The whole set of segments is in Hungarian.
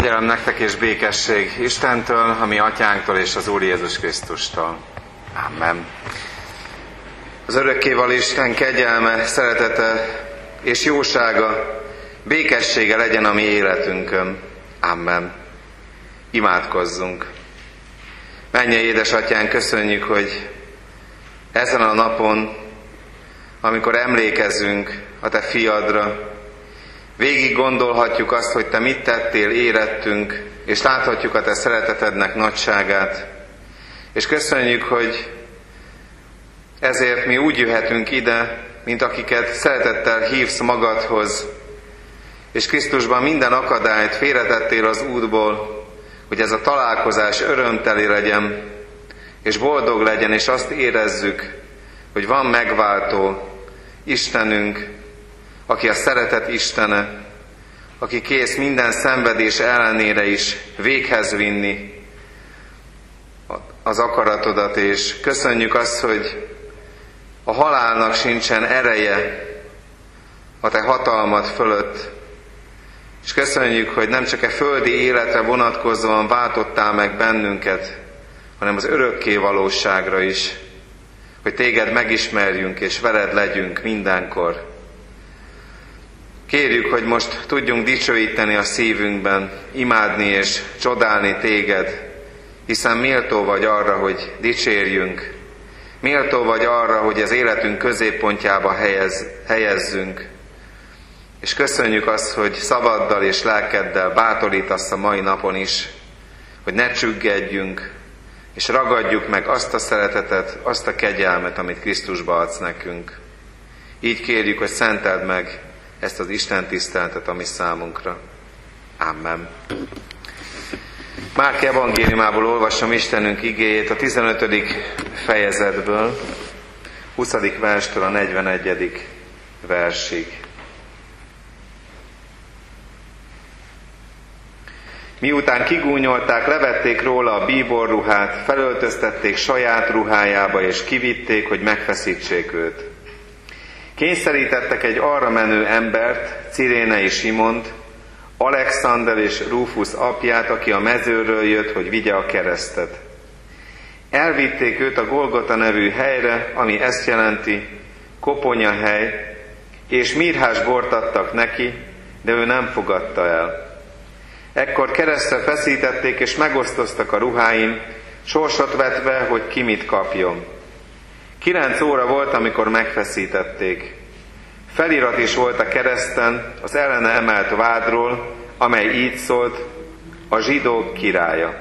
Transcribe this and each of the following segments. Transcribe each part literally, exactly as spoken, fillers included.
Kegyelem nektek és békesség Istentől, a mi atyánktól és az Úr Jézus Krisztustól. Amen. Az örökkévaló Isten kegyelme, szeretete és jósága, békessége legyen a mi életünkön. Amen. Imádkozzunk. Mennyei édesatyánk, köszönjük, hogy ezen a napon, amikor emlékezünk a te fiadra, végig gondolhatjuk azt, hogy te mit tettél érettünk, és láthatjuk a te szeretetednek nagyságát. És köszönjük, hogy ezért mi úgy jöhetünk ide, mint akiket szeretettel hívsz magadhoz, és Krisztusban minden akadályt félretettél az útból, hogy ez a találkozás örömteli legyen, és boldog legyen, és azt érezzük, hogy van megváltó Istenünk, aki a szeretet Istene, aki kész minden szenvedés ellenére is véghez vinni az akaratodat, és köszönjük azt, hogy a halálnak sincsen ereje a te hatalmad fölött, és köszönjük, hogy nem csak a földi életre vonatkozóan váltottál meg bennünket, hanem az örökké valóságra is, hogy téged megismerjünk és veled legyünk mindenkor. Kérjük, hogy most tudjunk dicsőíteni a szívünkben, imádni és csodálni téged, hiszen méltó vagy arra, hogy dicsérjünk, méltó vagy arra, hogy az életünk középpontjába helyez, helyezzünk, és köszönjük azt, hogy szavaddal és lelkeddel bátorítasz a mai napon is, hogy ne csüggedjünk, és ragadjuk meg azt a szeretetet, azt a kegyelmet, amit Krisztusba adsz nekünk. Így kérjük, hogy szenteld meg ezt az Isten tiszteletet a mi számunkra. Amen. Márk evangéliumából olvasom Istenünk igéjét a tizenötödik fejezetből, huszadik verstől a negyvenegyedik versig. Miután kigúnyolták, levették róla a bíborruhát, felöltöztették saját ruhájába, és kivitték, hogy megfeszítsék őt. Kényszerítettek egy arra menő embert, Cirénei Simont, Alexander és Rúfusz apját, aki a mezőről jött, hogy vigye a keresztet. Elvitték őt a Golgota nevű helyre, ami ezt jelenti, koponyahely, és mirhás bort adtak neki, de ő nem fogadta el. Ekkor keresztre feszítették, és megosztoztak a ruháin, sorsot vetve, hogy ki mit kapjon. Kilenc óra volt, amikor megfeszítették. Felirat is volt a kereszten az ellene emelt vádról, amely így szólt, a zsidók királya.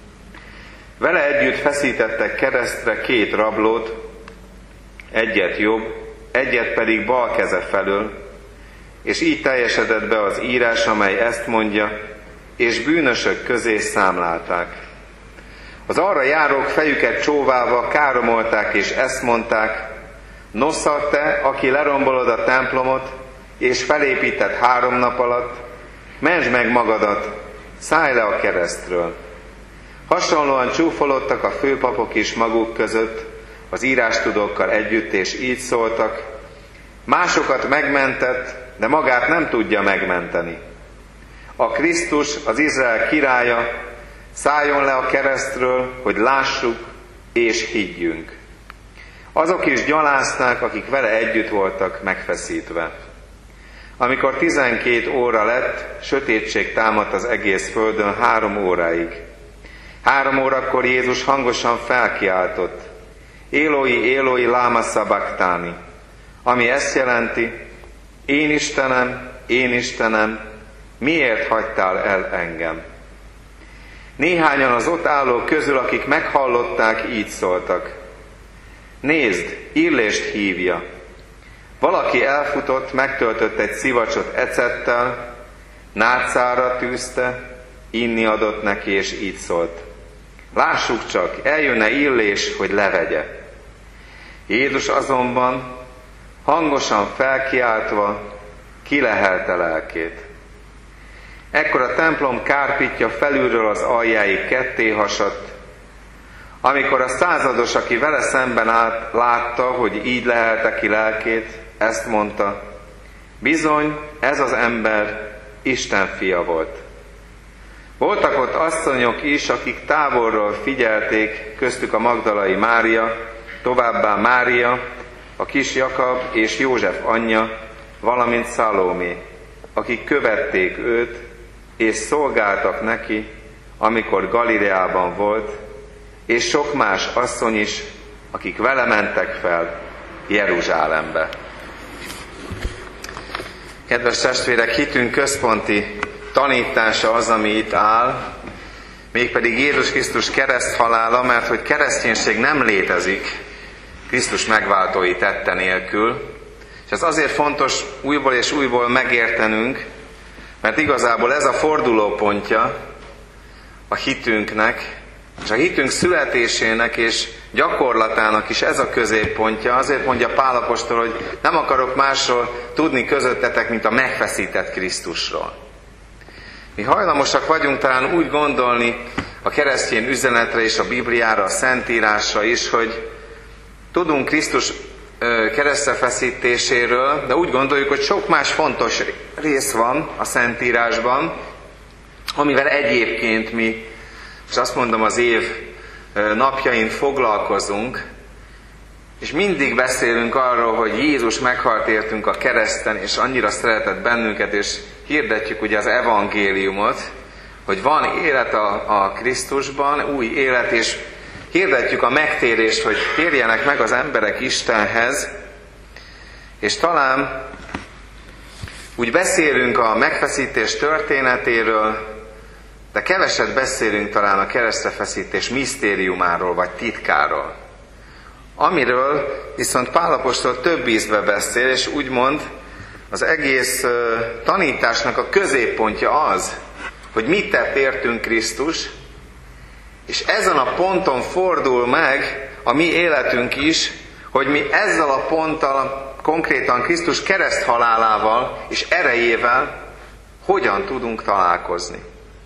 Vele együtt feszítettek keresztre két rablót, egyet jobb, egyet pedig bal keze felől, és így teljesedett be az írás, amely ezt mondja, és bűnösök közé számlálták. Az arra járók fejüket csóválva káromolták, és ezt mondták, nosza te, aki lerombolod a templomot, és felépített három nap alatt, mentsd meg magadat, szállj le a keresztről. Hasonlóan csúfolodtak a főpapok is maguk között, az írástudókkal együtt, és így szóltak, másokat megmentett, de magát nem tudja megmenteni. A Krisztus, az Izrael királya, szálljon le a keresztről, hogy lássuk és higgyünk. Azok is gyalázták, akik vele együtt voltak megfeszítve. Amikor tizenkét óra lett, sötétség támadt az egész földön három óráig. Három órakor Jézus hangosan felkiáltott, Éloi, Éloi, lama sabachthani, ami ezt jelenti, én Istenem, én Istenem, miért hagytál el engem? Néhányan az ott állók közül, akik meghallották, így szóltak. Nézd, Illést hívja. Valaki elfutott, megtöltött egy szivacsot ecettel, nátszára tűzte, inni adott neki, és így szólt. Lássuk csak, eljönne Illés, hogy levegye. Jézus azonban, hangosan felkiáltva, kilehelte lelkét. Ekkor a templom kárpitja felülről az aljáig ketté hasadt. Amikor a százados, aki vele szemben állt, látta, hogy így lehelte ki lelkét, ezt mondta, bizony, ez az ember Isten fia volt. Voltak ott asszonyok is, akik távolról figyelték, köztük a magdalai Mária, továbbá Mária, a kis Jakab és József anyja, valamint Szalómé, akik követték őt, és szolgáltak neki, amikor Galileában volt, és sok más asszony is, akik vele mentek fel Jeruzsálembe. Kedves testvérek, hitünk központi tanítása az, ami itt áll, mégpedig Jézus Krisztus kereszthalála, mert hogy kereszténység nem létezik Krisztus megváltói tette nélkül, és ez azért fontos újból és újból megértenünk, mert igazából ez a fordulópontja a hitünknek, és a hitünk születésének és gyakorlatának is ez a középpontja. Azért mondja Pál apostol, hogy nem akarok másról tudni közöttetek, mint a megfeszített Krisztusról. Mi hajlamosak vagyunk talán úgy gondolni a keresztény üzenetre és a Bibliára, a Szentírásra is, hogy tudunk Krisztus keresztre feszítéséről, de úgy gondoljuk, hogy sok más fontos rész van a Szentírásban, amivel egyébként mi, és azt mondom, az év napjain foglalkozunk, és mindig beszélünk arról, hogy Jézus meghalt értünk a kereszten, és annyira szeretett bennünket, és hirdetjük ugye az evangéliumot, hogy van élet a, a Krisztusban, új élet, és hirdetjük a megtérést, hogy térjenek meg az emberek Istenhez, és talán úgy beszélünk a megfeszítés történetéről, de keveset beszélünk talán a keresztrefeszítés misztériumáról, vagy titkáról. Amiről viszont Pál apostol több ízbe beszél, és úgymond az egész tanításnak a középpontja az, hogy mit tett értünk Krisztus, és ezen a ponton fordul meg a mi életünk is, hogy mi ezzel a ponttal, konkrétan Krisztus kereszthalálával és erejével hogyan tudunk találkozni.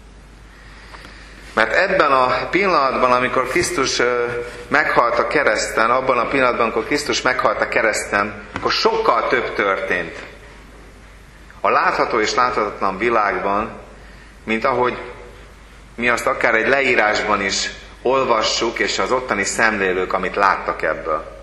Mert ebben a pillanatban, amikor Krisztus meghalt a kereszten, abban a pillanatban, amikor Krisztus meghalt a kereszten, akkor sokkal több történt a látható és láthatatlan világban, mint ahogy mi azt akár egy leírásban is olvassuk, és az ottani szemlélők, amit láttak ebből.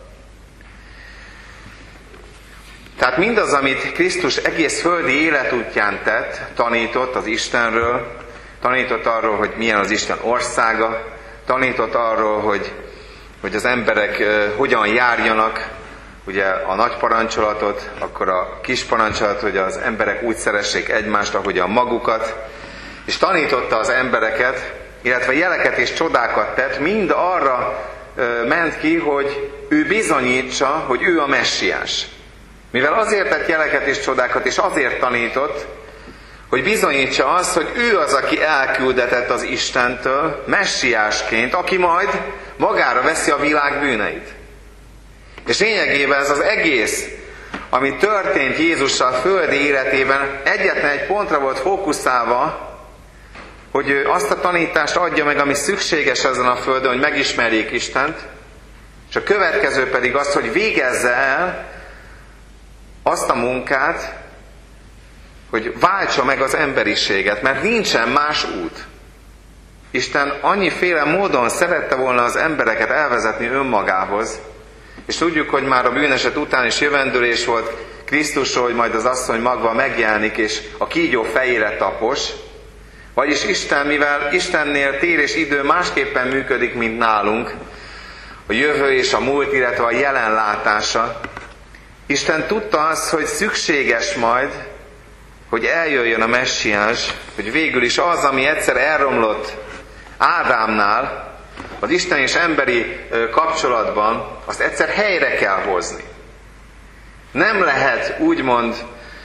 Tehát mindaz, amit Krisztus egész földi életútján tett, tanított az Istenről, tanított arról, hogy milyen az Isten országa, tanított arról, hogy, hogy az emberek uh, hogyan járjanak, ugye a nagy parancsolatot, akkor a kis parancsolatot, hogy az emberek úgy szeressék egymást, ahogyan magukat, és tanította az embereket, illetve jeleket és csodákat tett, mind arra uh, ment ki, hogy ő bizonyítsa, hogy ő a messiás. Mivel azért tett jeleket és csodákat, és azért tanított, hogy bizonyítsa azt, hogy ő az, aki elküldetett az Istentől, messiásként, aki majd magára veszi a világ bűneit. És lényegében ez az egész, ami történt Jézussal földi életében, egyetlen egy pontra volt fókuszálva, hogy ő azt a tanítást adja meg, ami szükséges ezen a földön, hogy megismerjék Istent, és a következő pedig az, hogy végezze el azt a munkát, hogy váltsa meg az emberiséget, mert nincsen más út. Isten annyiféle módon szerette volna az embereket elvezetni önmagához, és tudjuk, hogy már a bűneset után is jövendőlés volt Krisztusról, hogy majd az asszony magva megjelenik, és a kígyó fejére tapos. Vagyis Isten, mivel Istennél tér és idő másképpen működik, mint nálunk, a jövő és a múlt, illetve a jelenlátása, Isten tudta azt, hogy szükséges majd, hogy eljöjjön a messiás, hogy végül is az, ami egyszer elromlott Ádámnál, az Isten és emberi kapcsolatban, azt egyszer helyre kell hozni. Nem lehet úgymond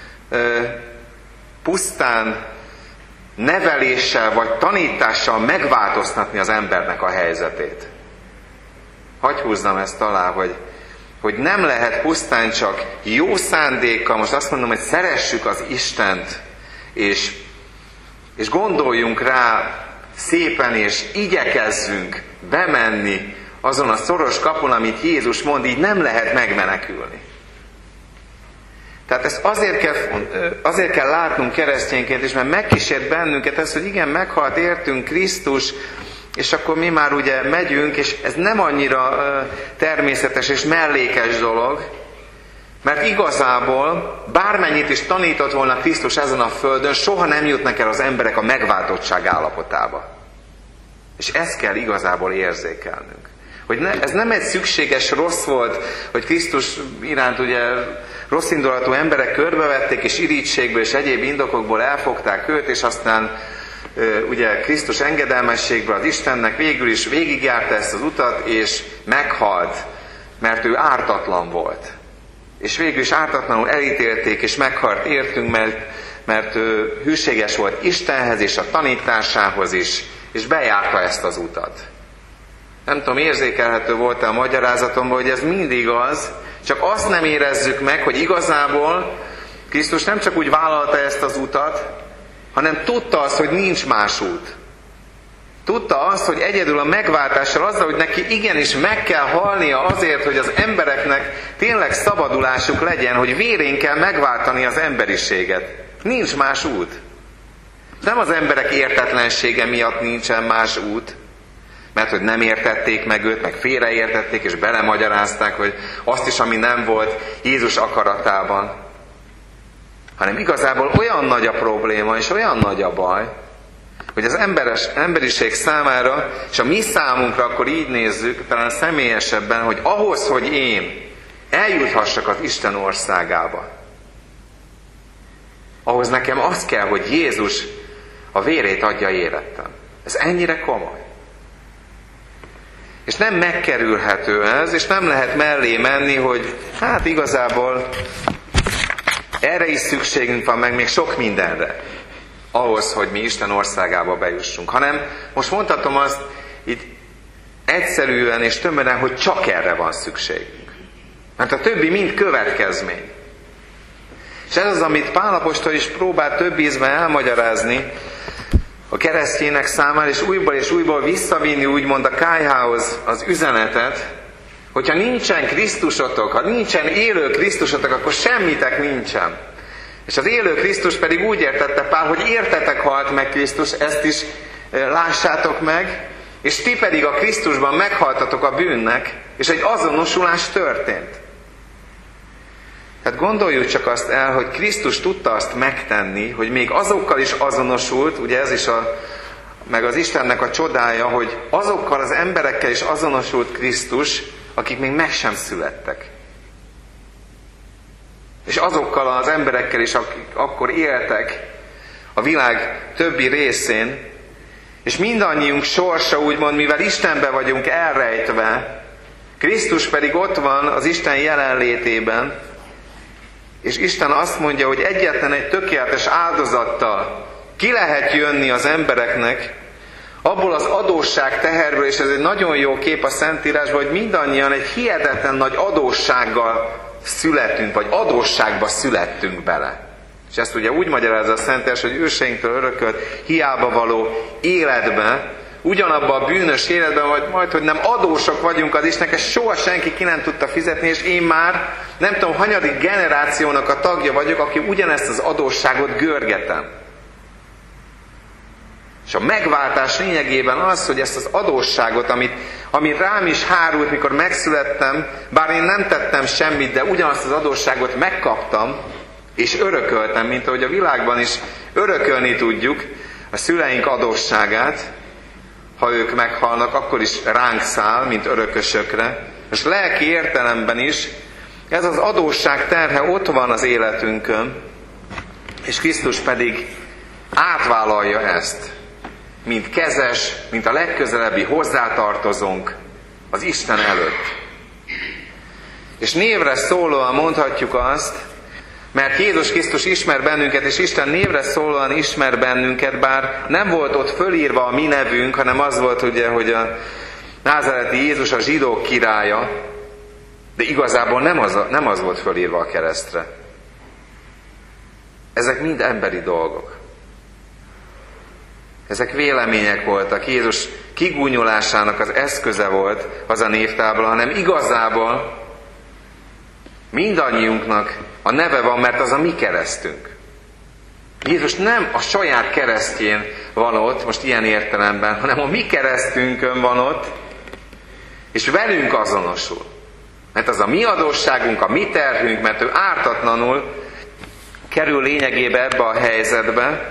pusztán neveléssel vagy tanítással megváltoztatni az embernek a helyzetét. Hagy húzzam ezt alá, hogy hogy nem lehet pusztán csak jó szándékkal, most azt mondom, hogy szeressük az Istent, és, és gondoljunk rá szépen, és igyekezzünk bemenni azon a szoros kapun, amit Jézus mond, így nem lehet megmenekülni. Tehát ezt azért kell, azért kell látnunk keresztényként is, mert megkísért bennünket ez, hogy igen, meghalt értünk Krisztus, és akkor mi már ugye megyünk, és ez nem annyira természetes és mellékes dolog, mert igazából bármennyit is tanított volna Krisztus ezen a földön, soha nem jutnak el az emberek a megváltottság állapotába. És ezt kell igazából érzékelnünk. Hogy ne, ez nem egy szükséges rossz volt, hogy Krisztus iránt ugye rossz indulatú emberek körbevették, és irítségből és egyéb indokokból elfogták őt, és aztán ugye Krisztus engedelmességből az Istennek végül is végigjárta ezt az utat, és meghalt, mert ő ártatlan volt. És végül is ártatlanul elítélték, és meghalt értünk, mert, mert ő hűséges volt Istenhez és a tanításához is, és bejárta ezt az utat. Nem tudom, érzékelhető volt-e a magyarázatomban, hogy ez mindig az, csak azt nem érezzük meg, hogy igazából Krisztus nem csak úgy vállalta ezt az utat, hanem tudta azt, hogy nincs más út. Tudta azt, hogy egyedül a megváltással azzal, hogy neki igenis meg kell halnia azért, hogy az embereknek tényleg szabadulásuk legyen, hogy vérén kell megváltani az emberiséget. Nincs más út. Nem az emberek értetlensége miatt nincsen más út, mert hogy nem értették meg őt, meg félreértették, és belemagyarázták, hogy azt is, ami nem volt Jézus akaratában. Hanem igazából olyan nagy a probléma, és olyan nagy a baj, hogy az emberes, emberiség számára, és a mi számunkra akkor így nézzük, talán személyesebben, hogy ahhoz, hogy én eljuthassak az Isten országába, ahhoz nekem az kell, hogy Jézus a vérét adja életem. Ez ennyire komoly. És nem megkerülhető ez, és nem lehet mellé menni, hogy hát igazából erre is szükségünk van, meg még sok mindenre, ahhoz, hogy mi Isten országába bejussunk. Hanem most mondhatom azt így egyszerűen és tömören, hogy csak erre van szükségünk. Mert a többi mind következmény. És ez az, amit Pál apostol is próbál több ízben elmagyarázni a keresztjének számára, és újból és újból visszavinni úgymond a kályhához az üzenetet, hogyha nincsen Krisztusotok, ha nincsen élő Krisztusotok, akkor semmitek nincsen. És az élő Krisztus pedig úgy értette Pál, hogy értetek halt meg Krisztus, ezt is lássátok meg, és ti pedig a Krisztusban meghaltatok a bűnnek, és egy azonosulás történt. Tehát gondoljuk csak azt el, hogy Krisztus tudta azt megtenni, hogy még azokkal is azonosult, ugye ez is a, meg az Istennek a csodája, hogy azokkal az emberekkel is azonosult Krisztus, akik még meg sem születtek. És azokkal az emberekkel is, akik akkor éltek a világ többi részén, és mindannyiunk sorsa úgymond, mivel Istenbe vagyunk elrejtve, Krisztus pedig ott van az Isten jelenlétében, és Isten azt mondja, hogy egyetlen egy tökéletes áldozattal ki lehet jönni az embereknek, abból az adósság teherből, és ez egy nagyon jó kép a Szentírásban, hogy mindannyian egy hihetetlen nagy adóssággal születünk, vagy adósságba születtünk bele. És ezt ugye úgy magyarázza a Szentírás, hogy őseinktől örökölt hiába való életbe, ugyanabban a bűnös életben, majd, majd, hogy nem adósok vagyunk az Istennek, ezt soha senki ki nem tudta fizetni, és én már nem tudom, hanyadik generációnak a tagja vagyok, aki ugyanezt az adósságot görgetem. És a megváltás lényegében az, hogy ezt az adósságot, amit, amit rám is hárult, mikor megszülettem, bár én nem tettem semmit, de ugyanazt az adósságot megkaptam, és örököltem, mint ahogy a világban is örökölni tudjuk a szüleink adósságát, ha ők meghalnak, akkor is ránk száll, mint örökösökre. És lelki értelemben is ez az adósság terhe ott van az életünkön, és Krisztus pedig átvállalja ezt, mint kezes, mint a legközelebbi hozzátartozónk az Isten előtt. És névre szólóan mondhatjuk azt, mert Jézus Krisztus ismer bennünket, és Isten névre szólóan ismer bennünket, bár nem volt ott fölírva a mi nevünk, hanem az volt ugye, hogy a názáreti Jézus a zsidók királya, de igazából nem az, nem az volt fölírva a keresztre. Ezek mind emberi dolgok. Ezek vélemények voltak. Jézus kigúnyolásának az eszköze volt az a névtábla, hanem igazából Mindannyiunknak a neve van, mert az a mi keresztünk. Jézus nem a saját keresztjén van ott, most ilyen értelemben, hanem a mi keresztünkön van ott, és velünk azonosul. Mert az a mi adósságunk, a mi terhünk, mert ő ártatlanul kerül lényegébe ebbe a helyzetbe.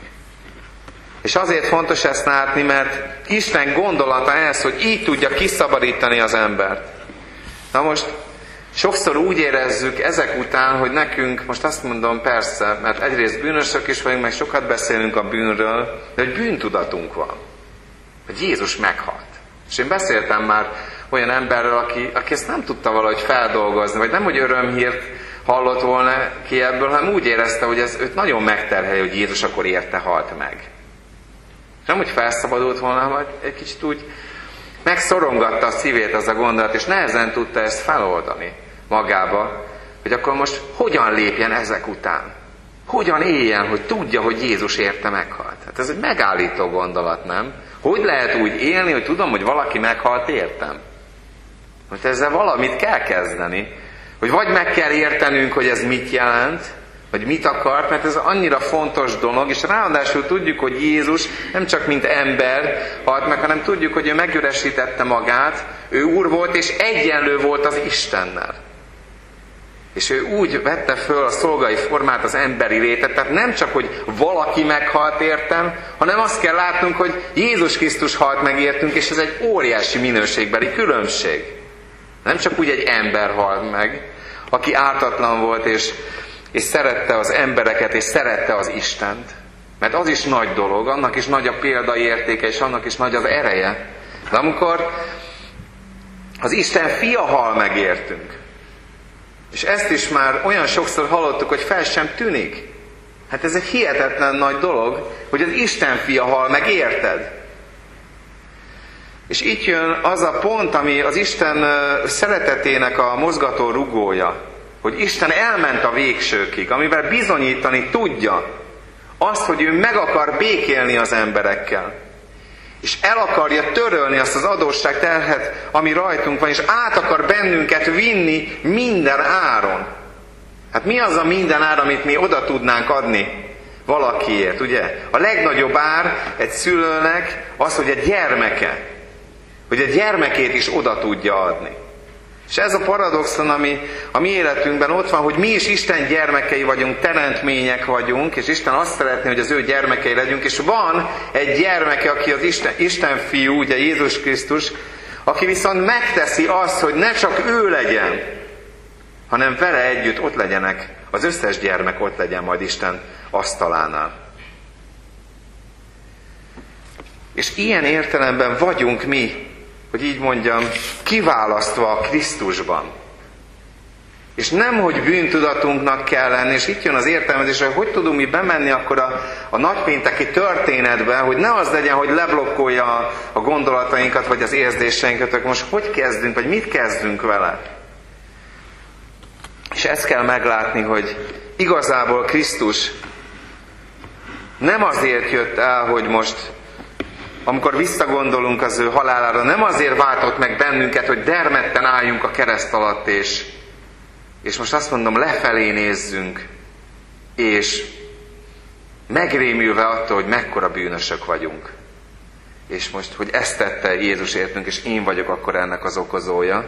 És azért fontos ezt látni, mert Isten gondolata ez, hogy így tudja kiszabadítani az embert. Na most sokszor úgy érezzük ezek után, hogy nekünk, most azt mondom persze, mert egyrészt bűnösök is vagyunk, meg sokat beszélünk a bűnről, de hogy bűntudatunk van. Hogy Jézus meghalt. És én beszéltem már olyan emberről, aki, aki ezt nem tudta valahogy feldolgozni, vagy nem, hogy örömhírt hallott volna ki ebből, hanem úgy érezte, hogy ez őt nagyon megterhelje, hogy Jézus akkor érte halt meg. És nem, hogy felszabadult volna, vagy egy kicsit úgy megszorongatta a szívét az a gondolat, és nehezen tudta ezt feloldani magába, hogy akkor most hogyan lépjen ezek után. Hogyan éljen, hogy tudja, hogy Jézus érte meghalt. Hát ez egy megállító gondolat, nem? Hogy lehet úgy élni, hogy tudom, hogy valaki meghalt, értem? Most ezzel valamit kell kezdeni. Hogy vagy meg kell értenünk, hogy ez mit jelent, vagy mit akart, mert ez annyira fontos dolog, és ráadásul tudjuk, hogy Jézus nem csak mint ember halt meg, hanem tudjuk, hogy ő megüresítette magát, ő Úr volt, és egyenlő volt az Istennel. És ő úgy vette föl a szolgai formát, az emberi létet, tehát nem csak, hogy valaki meghalt értem, hanem azt kell látnunk, hogy Jézus Krisztus halt meg értünk, és ez egy óriási minőségbeli különbség. Nem csak úgy egy ember halt meg, aki ártatlan volt, és, és szerette az embereket, és szerette az Istent. Mert az is nagy dolog, annak is nagy a példai értéke, és annak is nagy az ereje. De amikor az Isten fia hal meg értünk, és ezt is már olyan sokszor hallottuk, hogy fel sem tűnik. Hát ez egy hihetetlen nagy dolog, hogy az Isten fia hal meg érted. És itt jön az a pont, ami az Isten szeretetének a mozgató rugója, hogy Isten elment a végsőkig, amivel bizonyítani tudja azt, hogy ő meg akar békélni az emberekkel. És el akarja törölni azt az adósságterhet, ami rajtunk van, és át akar bennünket vinni minden áron. Hát mi az a minden ár, amit mi oda tudnánk adni valakiért, ugye? A legnagyobb ár egy szülőnek az, hogy a gyermeke, hogy a gyermekét is oda tudja adni. És ez a paradoxon, ami a mi életünkben ott van, hogy mi is Isten gyermekei vagyunk, teremtmények vagyunk, és Isten azt szeretné, hogy az ő gyermekei legyünk, és van egy gyermeke, aki az Isten, Isten fiú, ugye Jézus Krisztus, aki viszont megteszi azt, hogy ne csak ő legyen, hanem vele együtt ott legyenek, az összes gyermek ott legyen majd Isten asztalánál. És ilyen értelemben vagyunk mi, hogy így mondjam, kiválasztva a Krisztusban. És nem, hogy bűntudatunknak kell lenni, és itt jön az értelmezés, hogy hogy tudunk mi bemenni akkor a, a nagypénteki történetbe, hogy ne az legyen, hogy leblokkolja a, a gondolatainkat, vagy az érzéseinket, hogy most hogy kezdünk, vagy mit kezdünk vele. És ezt kell meglátni, hogy igazából Krisztus nem azért jött el, hogy most amikor visszagondolunk az ő halálára, nem azért váltott meg bennünket, hogy dermedten álljunk a kereszt alatt, és, és most azt mondom, lefelé nézzünk, és megrémülve attól, hogy mekkora bűnösök vagyunk. És most, hogy ezt tette Jézus értünk, és én vagyok akkor ennek az okozója.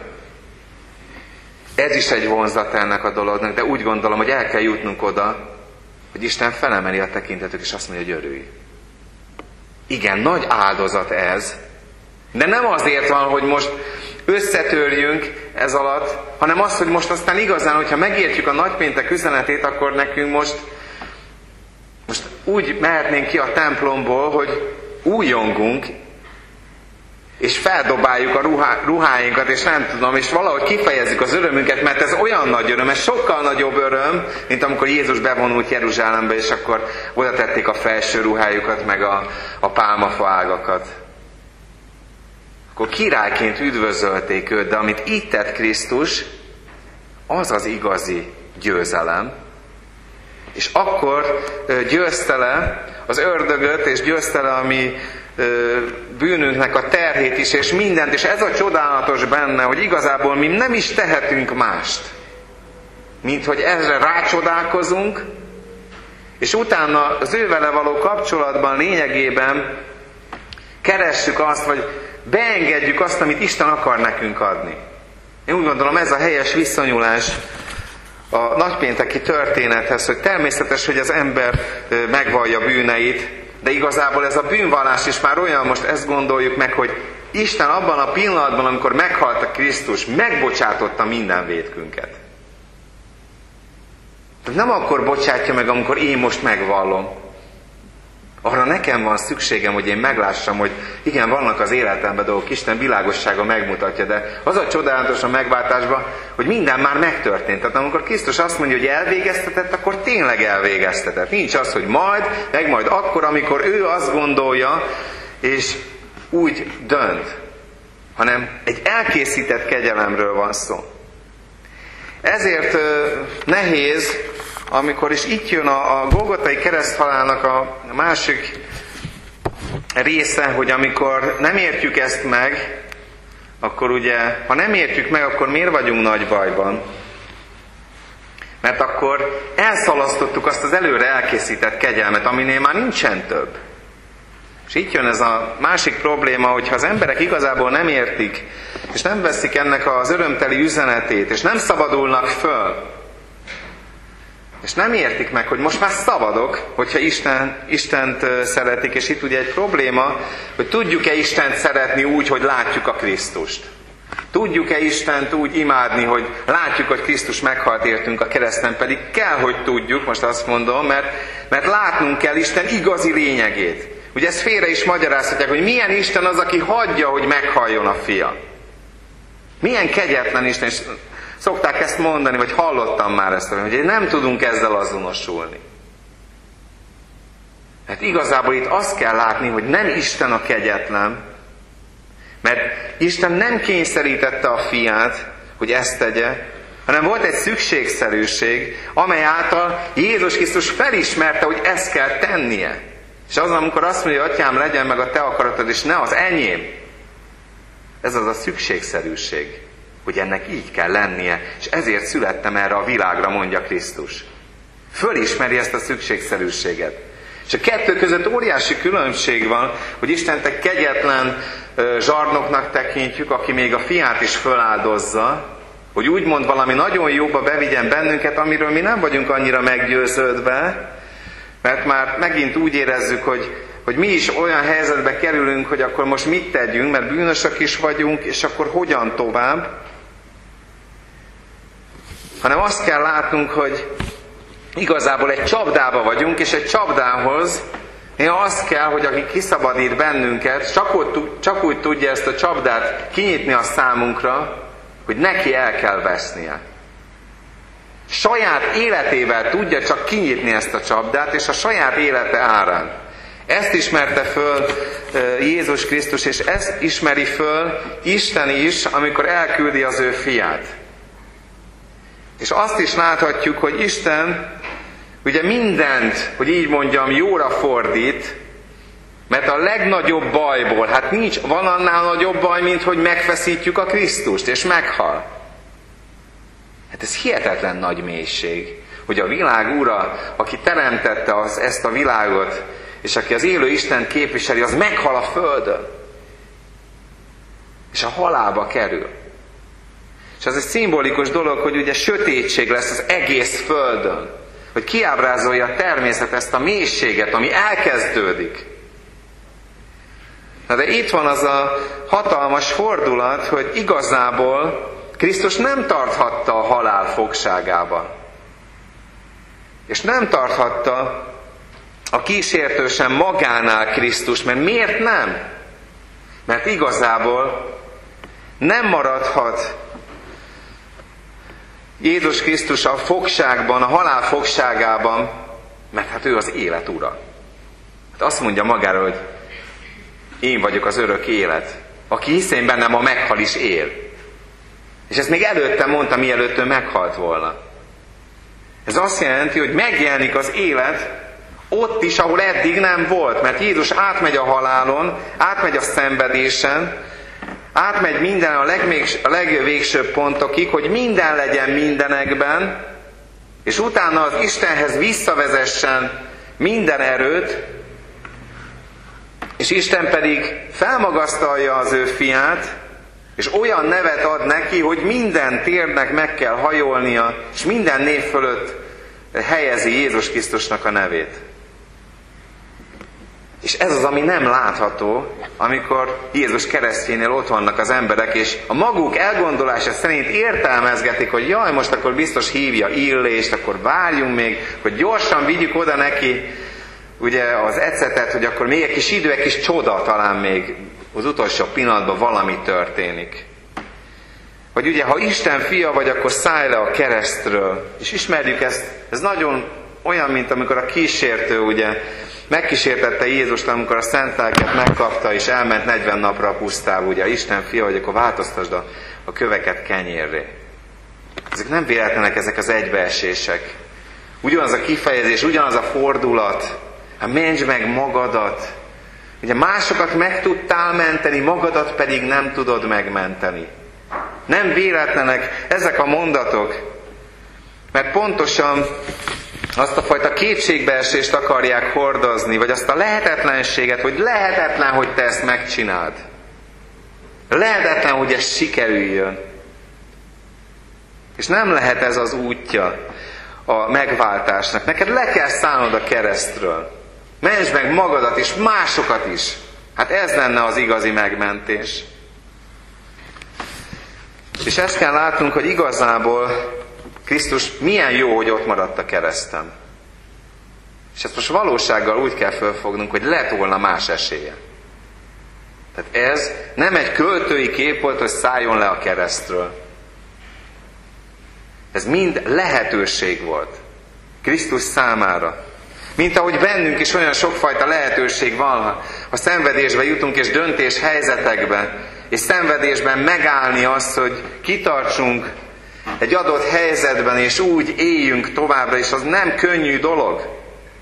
Ez is egy vonzat ennek a dolognak, de úgy gondolom, hogy el kell jutnunk oda, hogy Isten felemeli a tekintetük, és azt mondja, hogy örülj. Igen, nagy áldozat ez, de nem azért van, hogy most összetörjünk ez alatt, hanem az, hogy most aztán igazán, hogyha megértjük a nagypéntek üzenetét, akkor nekünk most, most úgy mehetnénk ki a templomból, hogy újjongunk, és feldobáljuk a ruhá, ruháinkat, és nem tudom, és valahogy kifejezzük az örömünket, mert ez olyan nagy öröm, ez sokkal nagyobb öröm, mint amikor Jézus bevonult Jeruzsálembe, és akkor oda tették a felső ruhájukat, meg a, a pálmafa ágakat. Akkor királyként üdvözölték őt, de amit itt tett Krisztus, az az igazi győzelem. És akkor győzte le az ördögöt, és győzte le a mi bűnünknek a terhét is, és mindent, és ez a csodálatos benne, hogy igazából mi nem is tehetünk mást, mint hogy ezre rácsodálkozunk, és utána az ő vele való kapcsolatban lényegében keressük azt, vagy beengedjük azt, amit Isten akar nekünk adni. Én úgy gondolom, ez a helyes viszonyulás a nagypénteki történethez, hogy természetes, hogy az ember megvallja bűneit, de igazából ez a bűnvallás is már olyan, most ezt gondoljuk meg, hogy Isten abban a pillanatban, amikor meghalt a Krisztus, megbocsátotta minden vétkünket. Nem akkor bocsátja meg, amikor én most megvallom. Arra nekem van szükségem, hogy én meglássam, hogy igen, vannak az életemben dolgok, Isten világossága megmutatja, de az a csodálatos a megváltásban, hogy minden már megtörtént. Tehát amikor Krisztus azt mondja, hogy elvégeztetett, akkor tényleg elvégeztetett. Nincs az, hogy majd, meg majd akkor, amikor ő azt gondolja, és úgy dönt, hanem egy elkészített kegyelemről van szó. Ezért nehéz, amikor is itt jön a, a Golgotai kereszthalálnak a másik része, hogy amikor nem értjük ezt meg, akkor ugye, ha nem értjük meg, akkor miért vagyunk nagy bajban? Mert akkor elszalasztottuk azt az előre elkészített kegyelmet, aminél már nincsen több. És itt jön ez a másik probléma, hogyha az emberek igazából nem értik, és nem veszik ennek az örömteli üzenetét, és nem szabadulnak föl, és nem értik meg, hogy most már szabadok, hogyha Isten, Istent szeretik, és itt ugye egy probléma, hogy tudjuk-e Istent szeretni úgy, hogy látjuk a Krisztust. Tudjuk-e Istent úgy imádni, hogy látjuk, hogy Krisztus meghalt értünk a kereszten, pedig kell, hogy tudjuk, most azt mondom, mert, mert látnunk kell Isten igazi lényegét. Ugye ezt félre is magyarázhatják, hogy milyen Isten az, aki hagyja, hogy meghalljon a fia. Milyen kegyetlen Isten, és szokták ezt mondani, vagy hallottam már ezt, hogy nem tudunk ezzel azonosulni. Hát igazából itt azt kell látni, hogy nem Isten a kegyetlen, mert Isten nem kényszerítette a fiát, hogy ezt tegye, hanem volt egy szükségszerűség, amely által Jézus Krisztus felismerte, hogy ezt kell tennie. És az, amikor azt mondja, hogy atyám, legyen meg a te akaratod, és ne az enyém, ez az a szükségszerűség, hogy ennek így kell lennie, és ezért születtem erre a világra, mondja Krisztus. Fölismeri ezt a szükségszerűséget. És a kettő között óriási különbség van, hogy Istent egy kegyetlen zsarnoknak tekintjük, aki még a fiát is föláldozza, hogy úgymond valami nagyon jóba bevigyen bennünket, amiről mi nem vagyunk annyira meggyőződve, mert már megint úgy érezzük, hogy, hogy mi is olyan helyzetbe kerülünk, hogy akkor most mit tegyünk, mert bűnösök is vagyunk, és akkor hogyan tovább. Hanem azt kell látnunk, hogy igazából egy csapdába vagyunk, és egy csapdához néha azt kell, hogy aki kiszabadít bennünket, csak úgy, csak úgy tudja ezt a csapdát kinyitni a számunkra, hogy neki el kell vesznie. Saját életével tudja csak kinyitni ezt a csapdát, és a saját élete árán. Ezt ismerte föl Jézus Krisztus, és ezt ismeri föl Isten is, amikor elküldi az ő fiát. És azt is láthatjuk, hogy Isten ugye mindent, hogy így mondjam, jóra fordít, mert a legnagyobb bajból, hát nincs, van annál nagyobb baj, mint hogy megfeszítjük a Krisztust, és meghal. Hát ez hihetetlen nagy mélység, hogy a világ ura, aki teremtette az, ezt a világot, és aki az élő Istent képviseli, az meghal a földön. És a halálba kerül. És ez egy szimbolikus dolog, hogy ugye sötétség lesz az egész földön. Hogy kiábrázolja a természet ezt a mélységet, ami elkezdődik. Na de itt van az a hatalmas fordulat, hogy igazából Krisztus nem tarthatta a halál fogságában. És nem tarthatta a kísértősen magánál Krisztus, mert miért nem? Mert igazából nem maradhat Jézus Krisztus a fogságban, a halál fogságában, mert hát ő az élet ura. Hát azt mondja magára, hogy én vagyok az örök élet. Aki hisz én bennem, a meghal is él. És ezt még előtte mondta, mielőtt ő meghalt volna. Ez azt jelenti, hogy megjelenik az élet ott is, ahol eddig nem volt. Mert Jézus átmegy a halálon, átmegy a szenvedésen, átmegy minden a, legmégs, a legvégsőbb pontokig, hogy minden legyen mindenekben, és utána az Istenhez visszavezessen minden erőt, és Isten pedig felmagasztalja az ő fiát, és olyan nevet ad neki, hogy minden térnek meg kell hajolnia, és minden név fölött helyezi Jézus Krisztusnak a nevét. És ez az, ami nem látható, amikor Jézus keresztjénél ott vannak az emberek, és a maguk elgondolása szerint értelmezgetik, hogy jaj, most akkor biztos hívja Illést, akkor várjunk még, hogy gyorsan vigyük oda neki ugye az ecetet, hogy akkor még egy kis idő, egy kis csoda, talán még az utolsó pillanatban valami történik. Vagy ugye, ha Isten fia vagy, akkor szállj le a keresztről. És ismerjük ezt, ez nagyon olyan, mint amikor a kísértő ugye megkísértette Jézust, amikor a szent lelket megkapta, és elment negyven napra a pusztába, ugye, Isten fia vagy, akkor változtasd a, a köveket kenyérré. Ezek nem véletlenek, ezek az egybeesések. Ugyanaz a kifejezés, ugyanaz a fordulat. Hát mentsd meg magadat. Ugye másokat meg tudtál menteni, magadat pedig nem tudod megmenteni. Nem véletlenek ezek a mondatok, mert pontosan azt a fajta kétségbeesést akarják hordozni, vagy azt a lehetetlenséget, hogy lehetetlen, hogy te ezt megcsináld. Lehetetlen, hogy ez sikerüljön. És nem lehet ez az útja a megváltásnak. Neked le kell szállnod a keresztről. Mentsd meg magadat és másokat is. Hát ez lenne az igazi megmentés. És ezt kell látnunk, hogy igazából Krisztus milyen jó, hogy ott maradt a kereszten. És ezt most valósággal úgy kell fölfognunk, hogy lett volna más esélye. Tehát ez nem egy költői kép volt, hogy szálljon le a keresztről. Ez mind lehetőség volt Krisztus számára. Mint ahogy bennünk is olyan sokfajta lehetőség van, ha szenvedésbe jutunk és döntés helyzetekbe, és szenvedésben megállni azt, hogy kitartsunk egy adott helyzetben, és úgy éljünk továbbra, és az nem könnyű dolog.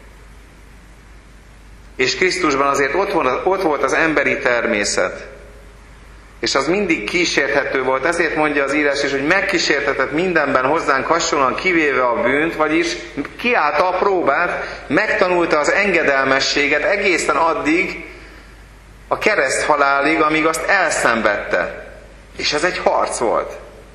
És Krisztusban azért ott volt, ott volt az emberi természet. És az mindig kísérthető volt. Ezért mondja az írás is, hogy megkísértetett mindenben hozzánk hasonlóan, kivéve a bűnt, vagyis kiállta a próbát, megtanulta az engedelmességet egészen addig, a kereszthalálig, amíg azt elszenvedte. És ez egy harc volt.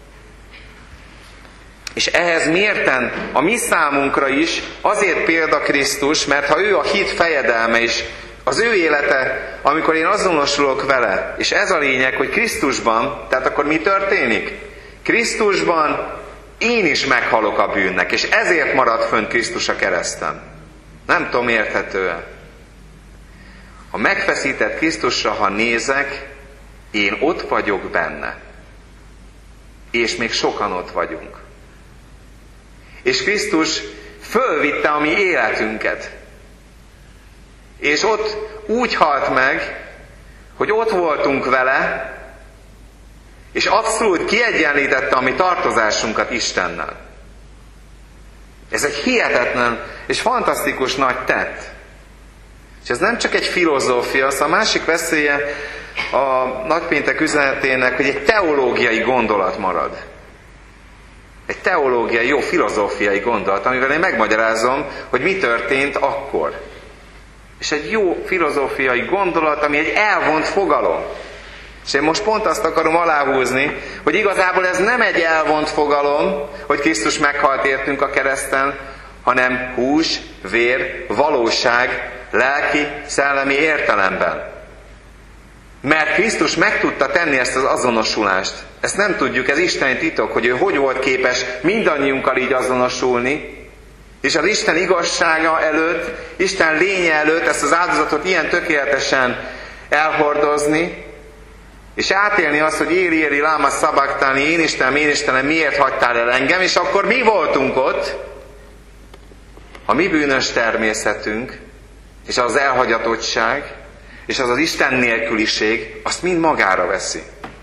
És ehhez mérten a mi számunkra is azért példa Krisztus, mert ha ő a hit fejedelme is, az ő élete, amikor én azonosulok vele, és ez a lényeg, hogy Krisztusban, tehát akkor mi történik? Krisztusban én is meghalok a bűnnek, és ezért marad fönn Krisztus a kereszten. Nem tudom, érthető-e? Ha megfeszített Krisztusra, ha nézek, én ott vagyok benne. És még sokan ott vagyunk. És Krisztus fölvitte a mi életünket. És ott úgy halt meg, hogy ott voltunk vele, és abszolút kiegyenlítette a mi tartozásunkat Istennel. Ez egy hihetetlen és fantasztikus nagy tett. És ez nem csak egy filozófia, az a másik veszélye a nagypéntek üzenetének, hogy egy teológiai gondolat marad. Egy teológiai, jó filozófiai gondolat, amivel én megmagyarázom, hogy mi történt akkor. És egy jó filozófiai gondolat, ami egy elvont fogalom. És én most pont azt akarom aláhúzni, hogy igazából ez nem egy elvont fogalom, hogy Krisztus meghalt értünk a kereszten, hanem hús, vér, valóság, lelki, szellemi értelemben. Mert Krisztus meg tudta tenni ezt az azonosulást. Ezt nem tudjuk, ez isteni titok, hogy ő hogy volt képes mindannyiunkkal így azonosulni, és az Isten igazsága előtt, Isten lénye előtt ezt az áldozatot ilyen tökéletesen elhordozni, és átélni azt, hogy éri, éri, láma szabaktani, én Istenem, én Istenem, miért hagytál el engem, és akkor mi voltunk ott? A mi bűnös természetünk, és az elhagyatottság, és az az Isten nélküliség, azt mind magára veszi.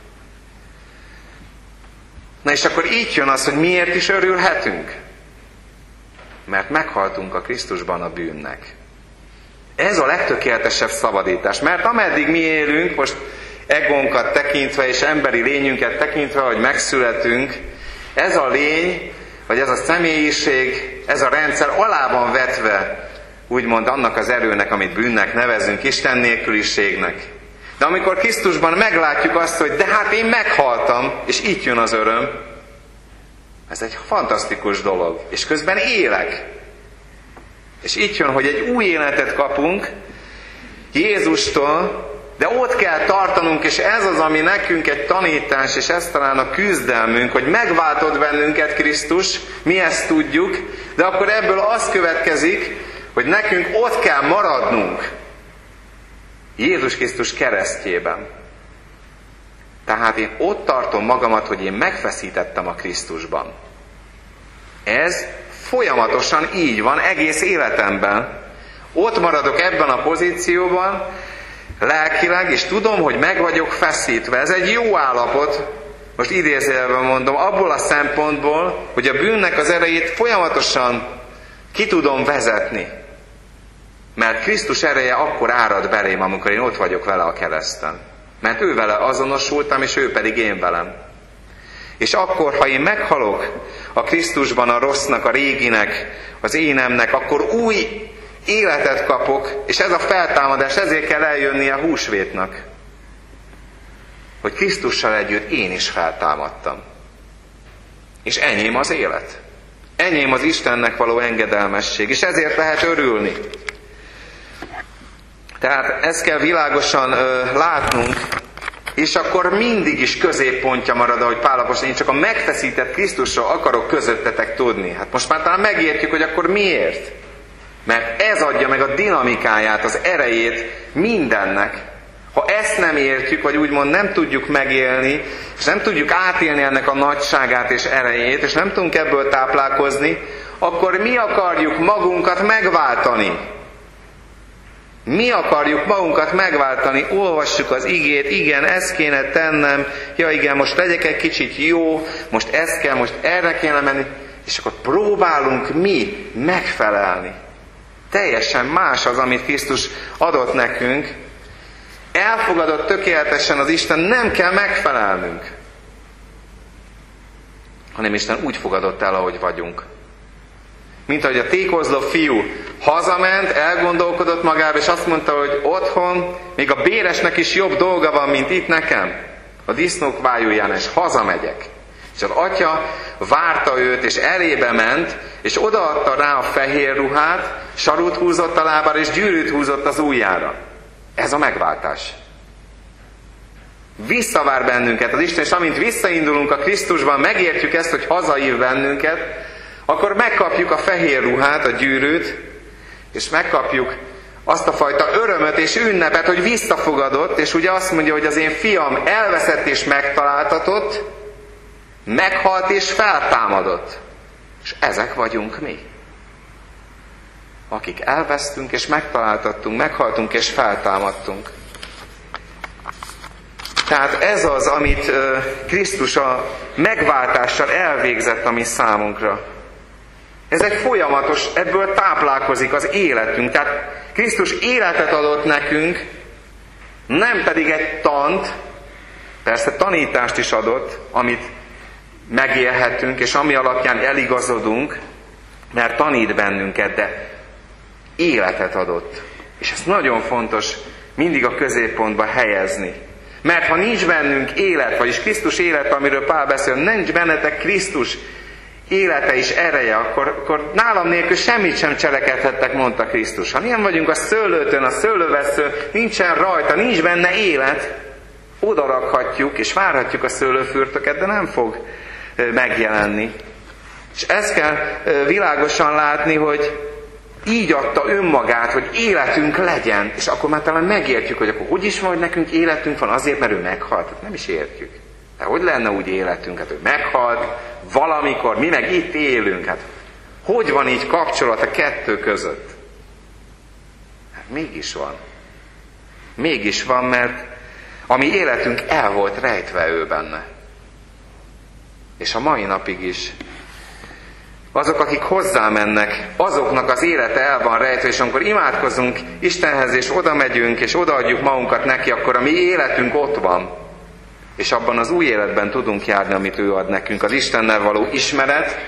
Na és akkor így jön az, hogy miért is örülhetünk? Mert meghaltunk a Krisztusban a bűnnek. Ez a legtökéletesebb szabadítás. Mert ameddig mi élünk, most egónkat tekintve és emberi lényünket tekintve, hogy megszületünk, ez a lény, vagy ez a személyiség ez a rendszer alá van vetve, úgymond annak az erőnek, amit bűnnek nevezünk, Isten nélküliségnek. De amikor Krisztusban meglátjuk azt, hogy de hát én meghaltam, és itt jön az öröm, ez egy fantasztikus dolog. És közben élek. És itt jön, hogy egy új életet kapunk Jézustól, de ott kell tartanunk, és ez az, ami nekünk egy tanítás, és ez talán a küzdelmünk, hogy megváltod bennünket Krisztus, mi ezt tudjuk, de akkor ebből az következik, hogy nekünk ott kell maradnunk Jézus Krisztus keresztjében. Tehát én ott tartom magamat, hogy én megfeszítettem a Krisztusban. Ez folyamatosan így van egész életemben. Ott maradok ebben a pozícióban, lelkileg, és tudom, hogy meg vagyok feszítve. Ez egy jó állapot, most idézőjelben mondom, abból a szempontból, hogy a bűnnek az erejét folyamatosan ki tudom vezetni. Mert Krisztus ereje akkor árad belém, amikor én ott vagyok vele a kereszten. Mert ő vele azonosultam, és ő pedig én velem. És akkor, ha én meghalok a Krisztusban a rossznak, a réginek, az énemnek, akkor új életet kapok, és ez a feltámadás, ezért kell eljönnie a húsvétnak. Hogy Krisztussal együtt én is feltámadtam. És enyém az élet. Enyém az Istennek való engedelmesség, és ezért lehet örülni. Tehát ezt kell világosan ö, látnunk, és akkor mindig is középpontja marad, ahogy Pál apostol, én csak a megfeszített Krisztusról akarok közöttetek tudni. Hát most már talán megértjük, hogy akkor miért. Mert ez adja meg a dinamikáját, az erejét mindennek. Ha ezt nem értjük, vagy úgymond nem tudjuk megélni, és nem tudjuk átélni ennek a nagyságát és erejét, és nem tudunk ebből táplálkozni, akkor mi akarjuk magunkat megváltani. Mi akarjuk magunkat megváltani, olvassuk az igét, igen, ezt kéne tennem, ja igen, most legyek egy kicsit jó, most ezt kell, most erre kéne menni, és akkor próbálunk mi megfelelni. Teljesen más az, amit Krisztus adott nekünk. Elfogadott tökéletesen az Isten, nem kell megfelelnünk, hanem Isten úgy fogadott el, ahogy vagyunk. Mint ahogy a tékozló fiú hazament, elgondolkodott magába, és azt mondta, hogy otthon még a béresnek is jobb dolga van, mint itt nekem, a disznók vájúján, és hazamegyek. És az atya várta őt, és elébe ment, és odaadta rá a fehér ruhát, sarút húzott a lábára, és gyűrűt húzott az ujjára. Ez a megváltás. Visszavár bennünket az Isten, és amint visszaindulunk a Krisztusban, megértjük ezt, hogy hazaív bennünket, akkor megkapjuk a fehér ruhát, a gyűrűt, és megkapjuk azt a fajta örömöt és ünnepet, hogy visszafogadott, és ugye azt mondja, hogy az én fiam elveszett és megtaláltatott, meghalt és feltámadott. És ezek vagyunk mi. Akik elvesztünk és megtaláltattunk, meghaltunk és feltámadtunk. Tehát ez az, amit Krisztus a megváltással elvégzett a mi számunkra. Ez egy folyamatos, ebből táplálkozik az életünk. Tehát Krisztus életet adott nekünk, nem pedig egy tant, persze tanítást is adott, amit megélhetünk, és ami alapján eligazodunk, mert tanít bennünket, de életet adott. És ez nagyon fontos mindig a középpontba helyezni. Mert ha nincs bennünk élet, vagyis Krisztus élete, amiről Pál beszél, nincs bennetek Krisztus élete és ereje, akkor, akkor nálam nélkül semmit sem cselekedhettek, mondta Krisztus. Ha nem vagyunk a szőlőtön, a szőlővesző, nincsen rajta, nincs benne élet, oda rakhatjuk és várhatjuk a szőlőfürtöket, de nem fog megjelenni. És ezt kell világosan látni, hogy így adta önmagát, hogy életünk legyen, és akkor már talán megértjük, hogy akkor hogy is van, hogy nekünk életünk van, azért, mert ő meghalt. Hát nem is értjük. Hát hogy lenne úgy életünk? Hát ő meghalt valamikor, mi meg itt élünk. Hát hogy van így kapcsolat a kettő között? Hát mégis van. Mégis van, mert a mi életünk el volt rejtve ő benne. És a mai napig is. Azok, akik hozzámennek, azoknak az élete el van rejtve, és amikor imádkozunk Istenhez, és oda megyünk, és odaadjuk magunkat neki, akkor a mi életünk ott van. És abban az új életben tudunk járni, amit ő ad nekünk. Az Istennel való ismeret,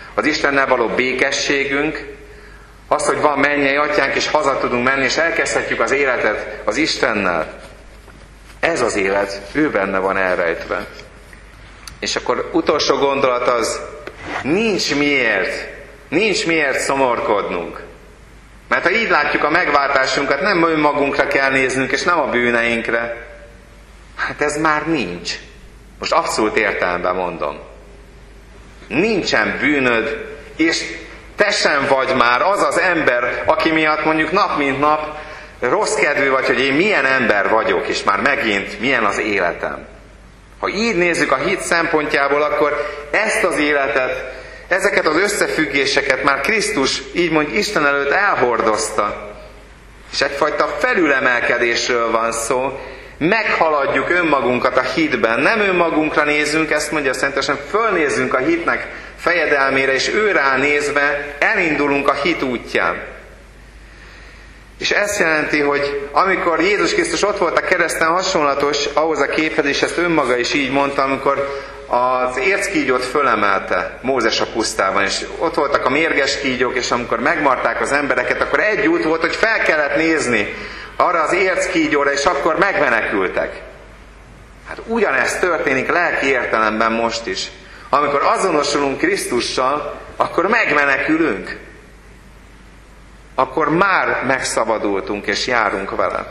az Istennel való békességünk, az, hogy van mennyei atyánk, és haza tudunk menni, és elkezdhetjük az életet az Istennel. Ez az élet, ő benne van elrejtve. És akkor utolsó gondolat az, nincs miért, nincs miért szomorkodnunk. Mert ha így látjuk a megváltásunkat, nem önmagunkra kell néznünk, és nem a bűneinkre. Hát ez már nincs. Most abszolút értelemben mondom. Nincsen bűnöd, és te sem vagy már az az ember, aki miatt mondjuk nap mint nap rossz kedvű vagy, hogy én milyen ember vagyok, és már megint milyen az életem. Ha így nézzük a hit szempontjából, akkor ezt az életet, ezeket az összefüggéseket már Krisztus, így mondj, Isten előtt elhordozta. És egyfajta felülemelkedésről van szó, meghaladjuk önmagunkat a hitben, nem önmagunkra nézünk, ezt mondja Szentesen, fölnézzünk a hitnek fejedelmére, és őrá nézve elindulunk a hit útján. És ez jelenti, hogy amikor Jézus Krisztus ott volt a kereszten, hasonlatos ahhoz a képhez, és ezt önmaga is így mondta, amikor az érckígyót fölemelte Mózes a pusztában, és ott voltak a mérges kígyók, és amikor megmarták az embereket, akkor egy út volt, hogy fel kellett nézni arra az érckígyóra, és akkor megmenekültek. Hát ugyanezt történik lelki értelemben most is. Amikor azonosulunk Krisztussal, akkor megmenekülünk. Akkor már megszabadultunk, és járunk vele.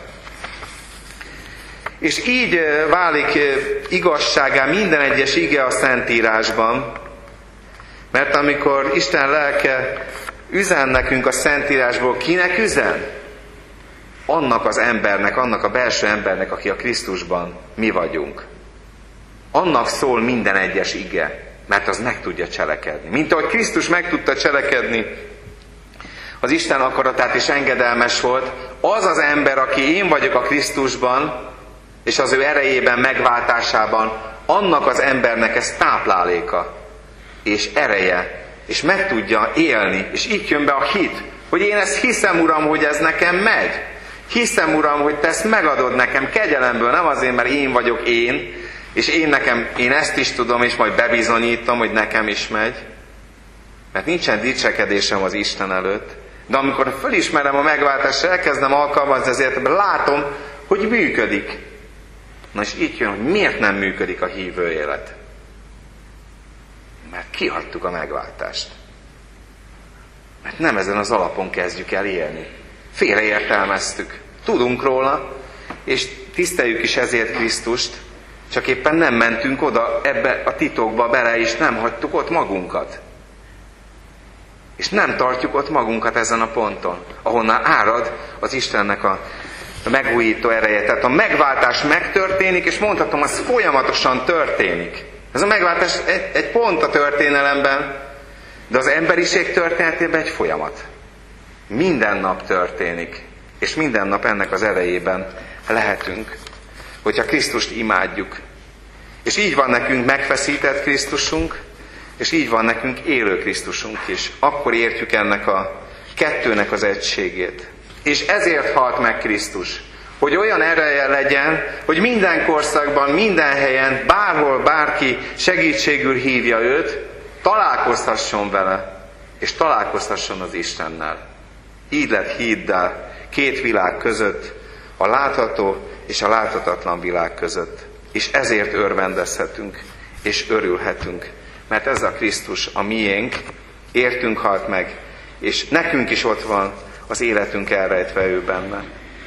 És így válik igazságá minden egyes ige a Szentírásban, mert amikor Isten lelke üzen nekünk a Szentírásból, kinek üzen? Annak az embernek, annak a belső embernek, aki a Krisztusban mi vagyunk. Annak szól minden egyes ige, mert az meg tudja cselekedni. Mint ahogy Krisztus meg tudta cselekedni az Isten akaratát, és engedelmes volt, az az ember, aki én vagyok a Krisztusban, és az ő erejében, megváltásában, annak az embernek ez tápláléka, és ereje, és meg tudja élni, és így jön be a hit, hogy én ezt hiszem, Uram, hogy ez nekem megy. Hiszem, Uram, hogy te ezt megadod nekem kegyelemből, nem azért, mert én vagyok én, és én nekem, én ezt is tudom, és majd bebizonyítom, hogy nekem is megy. Mert nincsen dicsekedésem az Isten előtt. De amikor felismerem a megváltást, elkezdem alkalmazni, ezért látom, hogy működik. Na és így jön, hogy miért nem működik a hívő élet. Mert kihagytuk a megváltást. Mert nem ezen az alapon kezdjük el élni. Félreértelmeztük. Tudunk róla, és tiszteljük is ezért Krisztust, csak éppen nem mentünk oda ebbe a titokba bele, és nem hagytuk ott magunkat. És nem tartjuk ott magunkat ezen a ponton, ahonnan árad az Istennek a megújító ereje. Tehát a megváltás megtörténik, és mondhatom, az folyamatosan történik. Ez a megváltás egy, egy pont a történelemben, de az emberiség történetében egy folyamat. Minden nap történik, és minden nap ennek az erejében lehetünk, hogyha Krisztust imádjuk. És így van nekünk megfeszített Krisztusunk, és így van nekünk élő Krisztusunk is. Akkor értjük ennek a kettőnek az egységét. És ezért halt meg Krisztus, hogy olyan ereje legyen, hogy minden korszakban, minden helyen, bárhol bárki segítségül hívja őt, találkozhasson vele, és találkozhasson az Istennel. Így lett híddá két világ között, a látható és a láthatatlan világ között. És ezért örvendezhetünk, és örülhetünk. Mert ez a Krisztus a miénk, értünk halt meg, és nekünk is ott van az életünk elrejtve ő benne.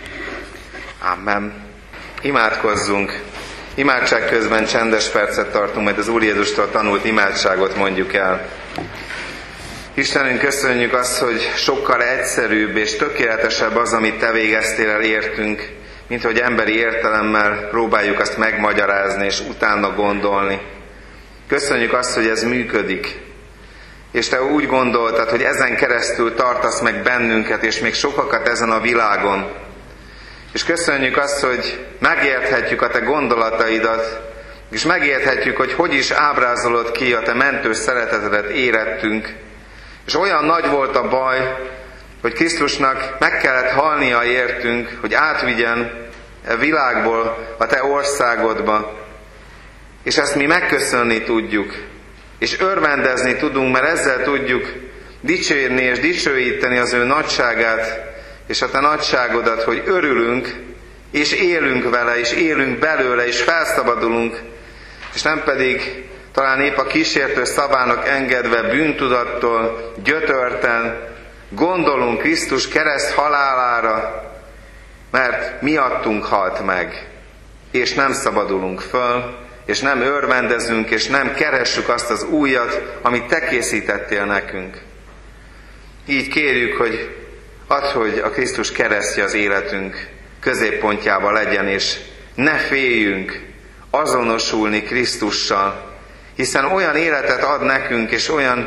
Amen. Imádkozzunk. Imádság közben csendes percet tartunk, majd az Úr Jézustól tanult imádságot mondjuk el. Istenünk, köszönjük azt, hogy sokkal egyszerűbb és tökéletesebb az, amit te végeztél el, értünk, mint hogy emberi értelemmel próbáljuk azt megmagyarázni és utána gondolni. Köszönjük azt, hogy ez működik. És te úgy gondoltad, hogy ezen keresztül tartasz meg bennünket, és még sokakat ezen a világon. És köszönjük azt, hogy megérthetjük a te gondolataidat, és megérthetjük, hogy hogy is ábrázolod ki a te mentő szeretetedet érettünk. És olyan nagy volt a baj, hogy Krisztusnak meg kellett halnia értünk, hogy átvigyen a világból a te országodba. És ezt mi megköszönni tudjuk, és örvendezni tudunk, mert ezzel tudjuk dicsérni és dicsőíteni az ő nagyságát, és a te nagyságodat, hogy örülünk, és élünk vele, és élünk belőle, és felszabadulunk, és nem pedig talán épp a kísértő szabának engedve bűntudattól, gyötörten gondolunk Krisztus kereszt halálára, mert miattunk halt meg, és nem szabadulunk föl, és nem örvendezünk, és nem keressük azt az újat, amit te készítettél nekünk. Így kérjük, hogy add, hogy a Krisztus keresztje az életünk középpontjában legyen, és ne féljünk azonosulni Krisztussal, hiszen olyan életet ad nekünk, és olyan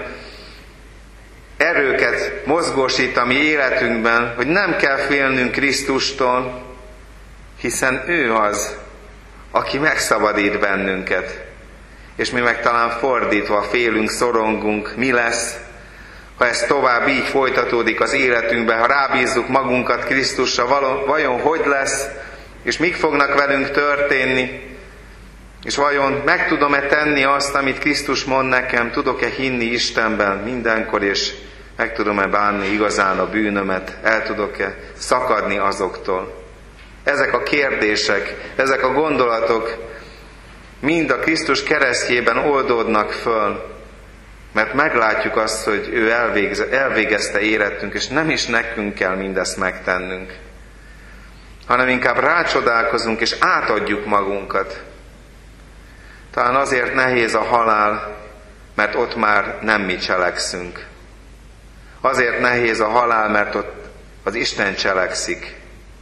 erőket mozgósít a mi életünkben, hogy nem kell félnünk Krisztustól, hiszen ő az, aki megszabadít bennünket. És mi meg talán fordítva félünk, szorongunk, mi lesz, ha ez tovább így folytatódik az életünkben, ha rábízzuk magunkat Krisztusra, vajon hogy lesz, és mik fognak velünk történni, és vajon meg tudom-e tenni azt, amit Krisztus mond nekem, tudok-e hinni Istenben mindenkor, és meg tudom-e bánni igazán a bűnömet, el tudok-e szakadni azoktól. Ezek a kérdések, ezek a gondolatok mind a Krisztus keresztjében oldódnak föl, mert meglátjuk azt, hogy ő elvégezte életünk, és nem is nekünk kell mindezt megtennünk, hanem inkább rácsodálkozunk, és átadjuk magunkat. Talán azért nehéz a halál, mert ott már nem mi cselekszünk. Azért nehéz a halál, mert ott az Isten cselekszik.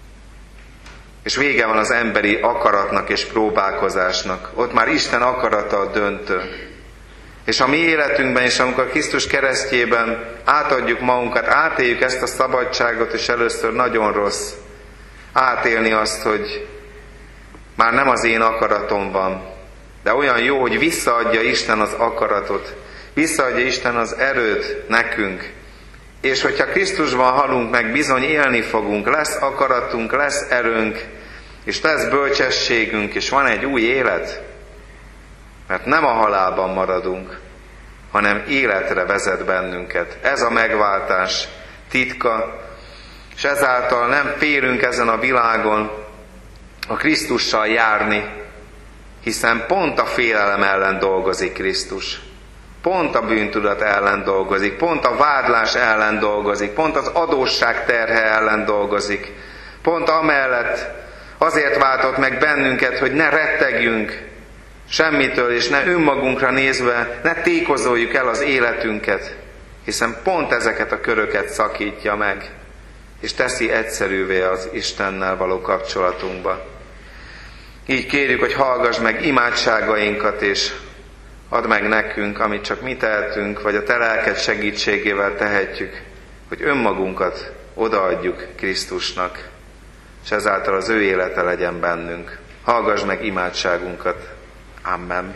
És vége van az emberi akaratnak és próbálkozásnak. Ott már Isten akarata a döntő. És a mi életünkben is, amikor Krisztus keresztjében átadjuk magunkat, átéljük ezt a szabadságot, és először nagyon rossz átélni azt, hogy már nem az én akaratom van, de olyan jó, hogy visszaadja Isten az akaratot, visszaadja Isten az erőt nekünk. És hogyha Krisztusban halunk meg, bizony élni fogunk, lesz akaratunk, lesz erőnk, és lesz bölcsességünk, és van egy új élet. Mert nem a halálban maradunk, hanem életre vezet bennünket. Ez a megváltás titka, és ezáltal nem félünk ezen a világon a Krisztussal járni, hiszen pont a félelem ellen dolgozik Krisztus. Pont a bűntudat ellen dolgozik, pont a vádlás ellen dolgozik, pont az adósság terhe ellen dolgozik. Pont amellett azért váltott meg bennünket, hogy ne rettegjünk semmitől, és ne önmagunkra nézve, ne tékozoljuk el az életünket, hiszen pont ezeket a köröket szakítja meg, és teszi egyszerűvé az Istennel való kapcsolatunkba. Így kérjük, hogy hallgass meg imádságainkat, és add meg nekünk, amit csak mi tehetünk, vagy a te lelked segítségével tehetjük, hogy önmagunkat odaadjuk Krisztusnak, és ezáltal az ő élete legyen bennünk. Hallgass meg imádságunkat. Amen.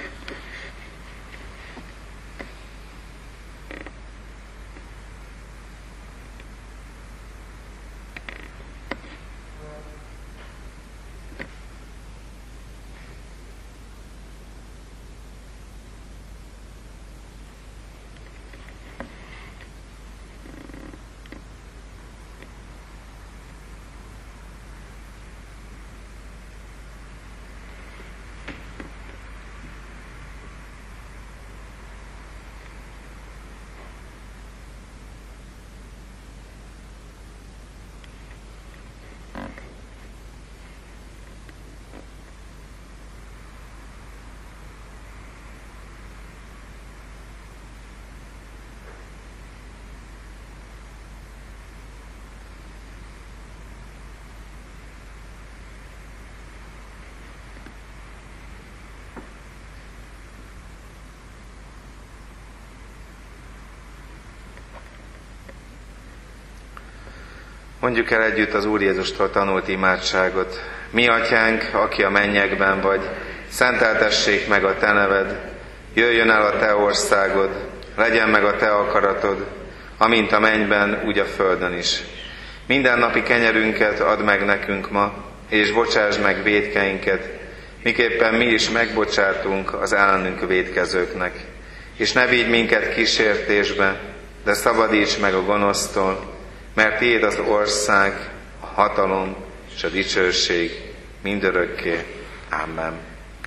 Mondjuk el együtt az Úr Jézustól tanult imádságot. Mi atyánk, aki a mennyekben vagy, szenteltessék meg a te neved, jöjjön el a te országod, legyen meg a te akaratod, amint a mennyben, úgy a földön is. Minden napi kenyerünket add meg nekünk ma, és bocsásd meg vétkeinket, miképpen mi is megbocsátunk az ellenünk vétkezőknek. és ne vigy minket kísértésbe, de szabadíts meg a gonosztól, mert tiéd az ország, a hatalom és a dicsőség mindörökké. Amen.